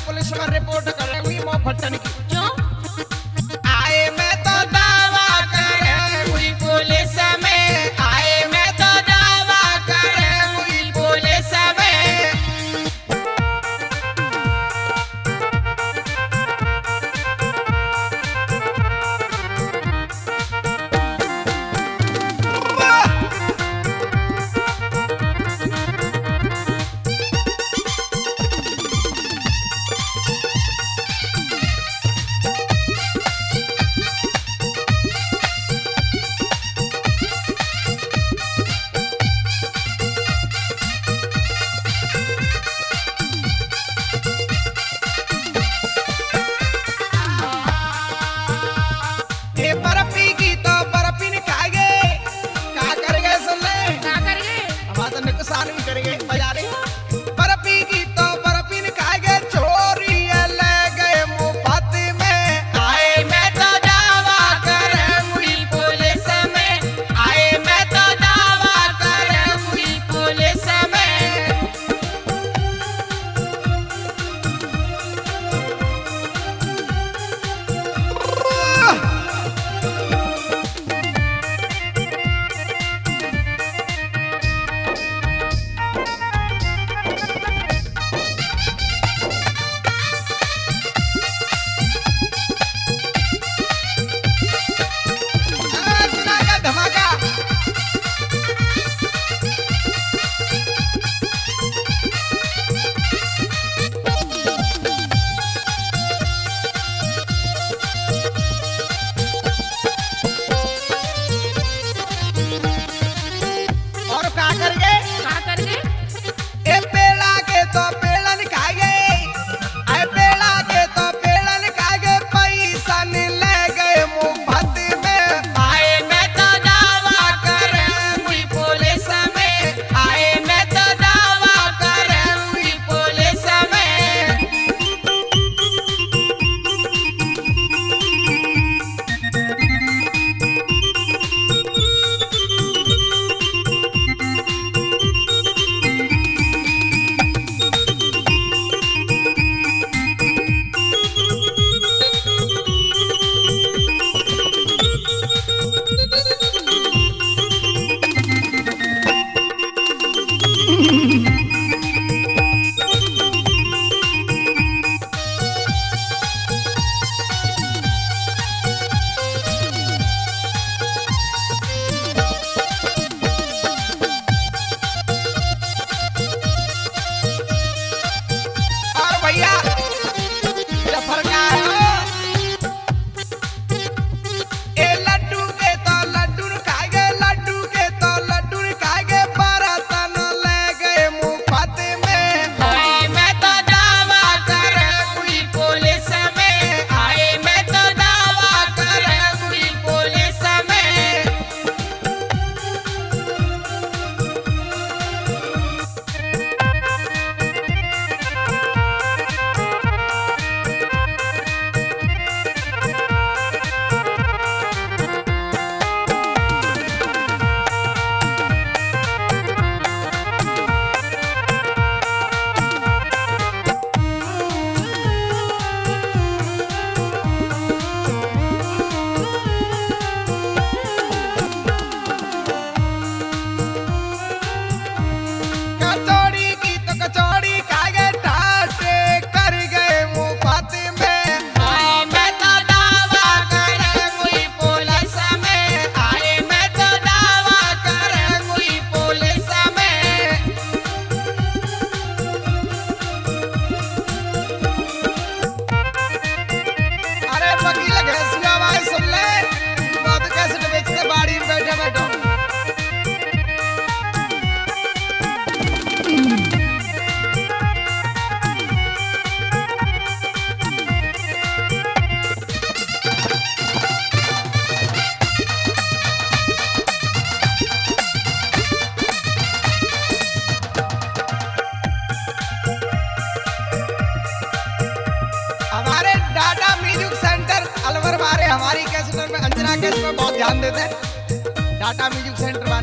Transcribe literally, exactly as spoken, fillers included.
Police में report करेंगी मो फट्टन की। क्यों? आए मैं तो दावा करेंगी पुलिस में, आए मैं तो दावा करेंगी पुलिस में। ये बर्फी की तो बर्फी नहीं खाएंगे, क्या करेंगे सुन ले? क्या करेंगे? हमारा तो नुकसान भी करेंगे बाजारे। बर्फी की तो बर्फी नहीं खाएंगे, चोरी ये ले गए मुफ्त में। आए मैं तो दावा करूंगी पुलिस में, आए मैं तो दावा करूंगी पुलिस में। धमाका धमाका और क्या करेंगे? क्या करेंगे? ए पेड़ा के तो पेड़न खाएंगे, ए पेड़ा के तो पेड़न खाएंगे, पैसा नहीं ले गए मुफ्त में। आए मैं तो दावा करूंगी पुलिस में, आए मैं तो दावा करूंगी पुलिस में। और भैया जफर का है ए लड्डू के तो लड्डू न खाएंगे, लड्डू के तो लड्डू न खाएंगे, बर्तन ले गए मुफ्त में। आए मैं तो दावा करूंगी पुलिस में, आए मैं तो दावा करूंगी पुलिस में। कचौड़ी की तो कचौड़ी खाएंगे, ठाटे कर गए मुफ्त में। आए मैं तो दावा करूंगी पुलिस में, आए मैं तो दावा करूंगी पुलिस में। अरे वकील घैसिया आवाज सुन ले, बात कैसे बेचते बाड़ी में बैठे बैठो। हमारे डाटा म्यूजिक सेंटर अलवर वाले हमारी कैसेट में अंजना कैसेट में बहुत ध्यान देते हैं। Tata music centre